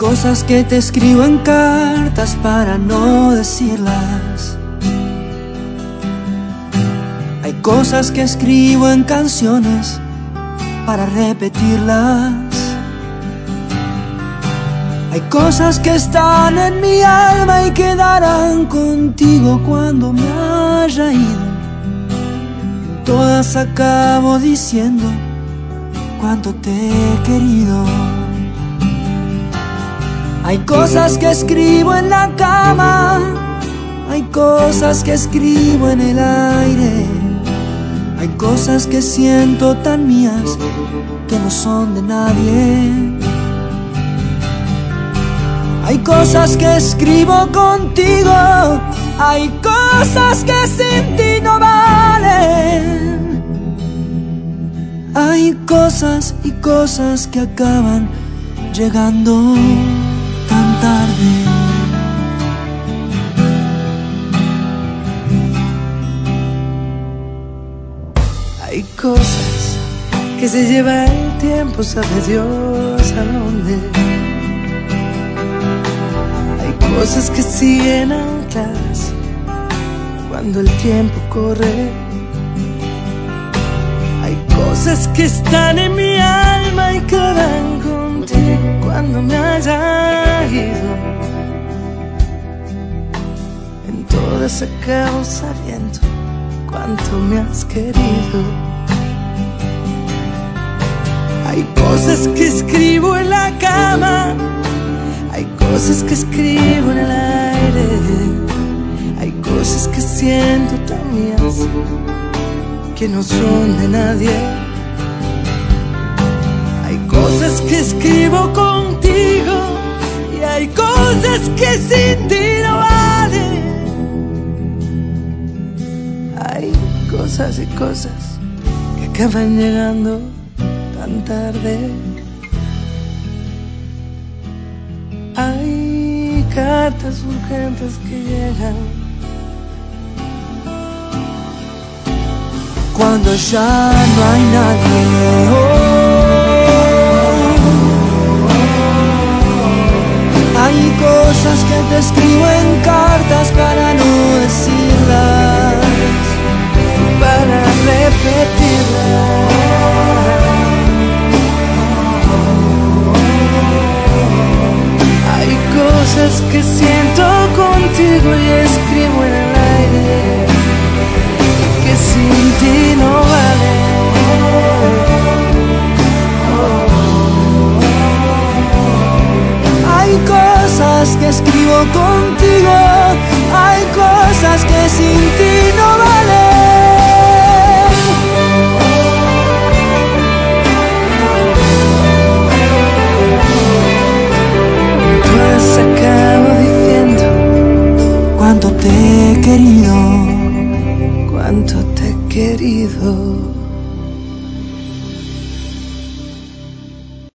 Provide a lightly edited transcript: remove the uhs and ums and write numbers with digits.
cosas que te escribo en cartas para no decirlas. Hay cosas que escribo en canciones para repetirlas. Hay cosas que están en mi alma y quedarán contigo cuando me haya ido. Todas acabo diciendo cuánto te he querido. Hay cosas que escribo en la cama, hay cosas que escribo en el aire. Hay cosas que siento tan mías que no son de nadie. Hay cosas que escribo contigo, hay cosas que sin ti no valen. Hay cosas y cosas que acaban llegando tan tarde. Hay cosas que se lleva el tiempo, sabe Dios a dónde. Hay cosas que siguen ancladas cuando el tiempo corre. Hay cosas que están en mi alma y quedarán contigo cuando me haya ido. En todas acabo sabiendo cuánto me has querido. Hay cosas que escribo en la cama, hay cosas que escribo en el aire. Hay cosas que siento tan mías que no son de nadie. Hay cosas que escribo contigo y hay cosas que sin ti no valen. Hay cosas y cosas que acaban llegando tan tarde. Hay cartas urgentes que llegan cuando ya no hay nadie. Hay cosas que te escribo en cartas para no decirlas, para repetirlas. Hay cosas que siento contigo y escribo en el aire que sin ti no vale. Hay cosas que escribo contigo, hay cosas que sin ti